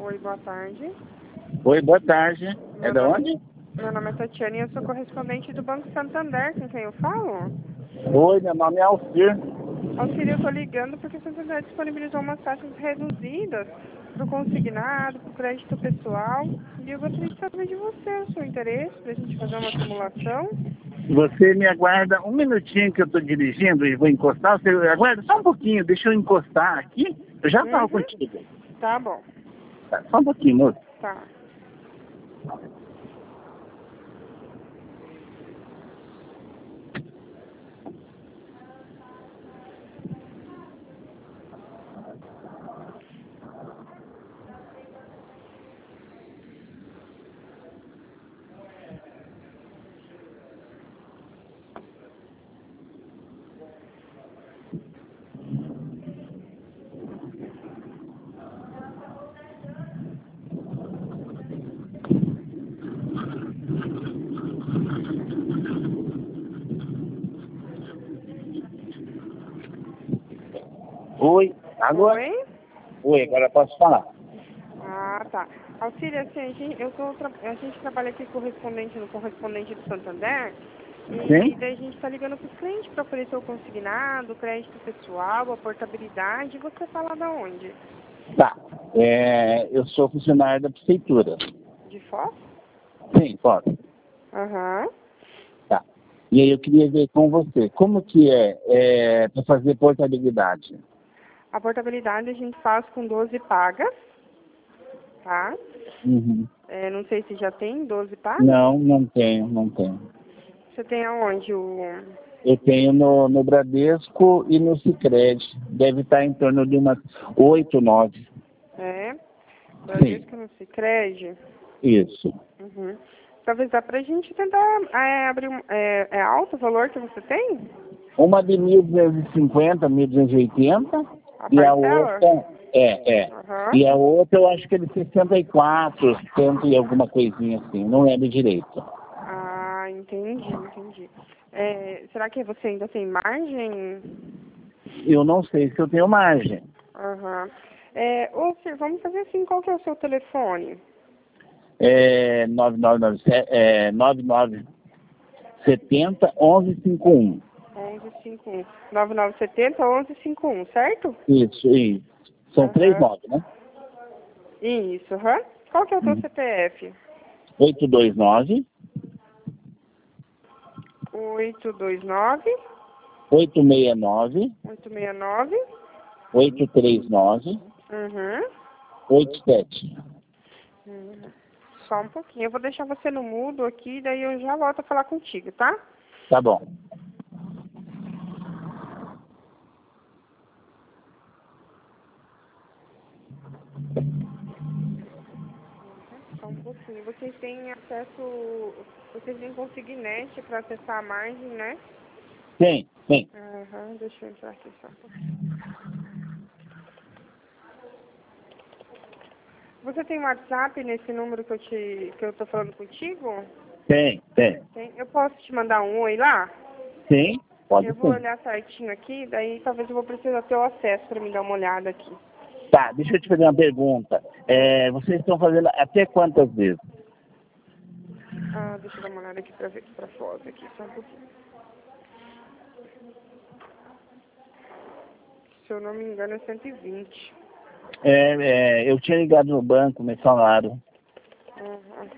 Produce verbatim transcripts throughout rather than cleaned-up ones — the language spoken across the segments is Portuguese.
Oi, boa tarde. Oi, boa tarde. Meu É da nome- onde? Meu nome é Tatiana e eu sou correspondente do Banco Santander, com quem eu falo. Oi, meu nome é Alcir. Auxílio, eu estou ligando porque o Santander disponibilizou umas taxas reduzidas para o consignado, para o crédito pessoal. E eu gostaria de saber de você, o seu interesse, para a gente fazer uma simulação. Você me aguarda um minutinho que eu estou dirigindo e vou encostar. Você aguarda só um pouquinho, deixa eu encostar aqui. Eu já falo Uhum. contigo. Tá bom, Tá, só um pouquinho, moço. tá. Oi, agora? Oi? Oi, agora posso falar? Ah, tá. Auxílio, assim, a gente, eu tô, tra- a gente trabalha aqui correspondente no correspondente do Santander. E Sim? daí a gente está ligando para os clientes para oferecer o consignado, o crédito pessoal, a portabilidade. E você fala da onde? Tá. É, eu sou funcionário da prefeitura. De Foz? Sim, posso. Aham. Tá. E aí eu queria ver com você, como que é, é para fazer portabilidade? A portabilidade a gente faz com doze pagas, tá? Uhum. É, não sei se já tem doze pagas. Não, não tenho, não tenho. Você tem aonde o... Eu tenho no, no Bradesco e no Sicredi. Deve estar em torno de umas oito, nove. É? Sim. Bradesco no Sicredi? Isso. Uhum. Talvez dá pra gente tentar é, abrir um... É, é alto o valor que você tem? Uma de mil duzentos e cinquenta, mil duzentos e oitenta. A E a parcela? outra... É, é. Aham. E a outra eu acho que é de sessenta e quatro, cento e alguma coisinha assim. Não lembro direito. Ah, entendi, entendi. É, será que você ainda tem margem? Eu não sei se eu tenho margem. Aham. É, ô, Sir, vamos fazer assim, qual que é o seu telefone? É nove nove nove sete, é nove nove setenta, onze cinquenta e um. onze cinquenta e um. nove nove sete zero, onze cinquenta e um, certo? Isso, isso. São três Aham. nove, né? Isso, aham. Qual que é o seu Hum. C P F? oito dois nove, oito dois nove, oito seis nove, oito seis nove. oito três nove, Uhum. oito sete. Uhum. Só um pouquinho. Eu vou deixar você no mudo aqui, daí eu já volto a falar contigo, tá? Tá bom. Só um pouquinho. Vocês têm acesso, vocês têm consignete para acessar a margem, né? Tem, tem. Aham, deixa eu entrar aqui só um pouquinho. Você tem WhatsApp nesse número que eu te, que eu tô falando contigo? Tem, tem. Tem. Eu posso te mandar um oi lá? Tem? Pode Eu vou ser. olhar certinho aqui, daí talvez eu vou precisar ter o acesso para me dar uma olhada aqui. Tá, deixa eu te fazer uma pergunta. É, vocês estão fazendo até quantas vezes? Ah, deixa eu dar uma olhada aqui pra ver pra foto aqui, só um pouquinho. Se eu não me engano é cento e vinte. É, é, eu tinha ligado no banco, me falaram. Uhum.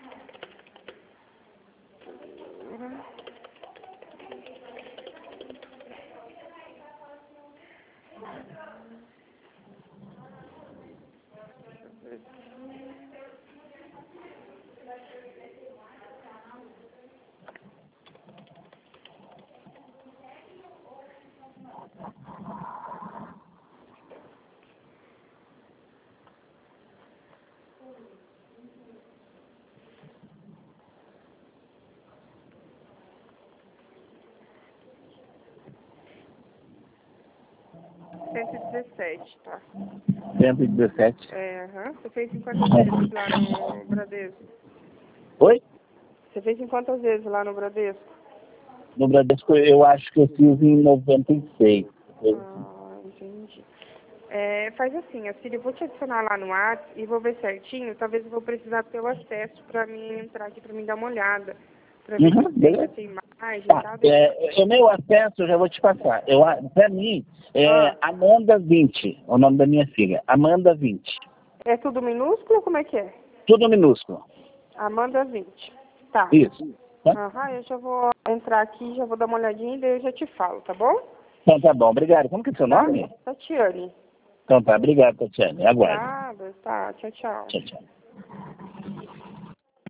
Uhum. cento e dezessete, tá? cento e dezessete. É, aham. Você fez em quantas vezes lá no Bradesco? Oi? Você fez em quantas vezes lá no Bradesco? No Bradesco eu acho que eu fiz em noventa e seis. Ah, entendi. É, faz assim, a Siri, eu vou te adicionar lá no WhatsApp e vou ver certinho. Talvez eu vou precisar ter o acesso para mim entrar aqui, para mim dar uma olhada. Para ver Uhum, se beleza. tem imagem e Tá, tal. é, o meu acesso eu já vou te passar. Eu, pra mim, é Ah, Amanda vinte, o nome da minha filha. Amanda vinte. é tudo minúsculo? Como é que é? Tudo minúsculo. Amanda vinte. Tá. Isso. Tá? Aham, eu já vou entrar aqui, já vou dar uma olhadinha e daí eu já te falo, tá bom? Então tá bom, obrigado. Como que é seu Tá? nome? Tatiane. Então tá, obrigado, Tatiane. Aguardo. Nada, tá. Tchau, tchau. Tchau, tchau.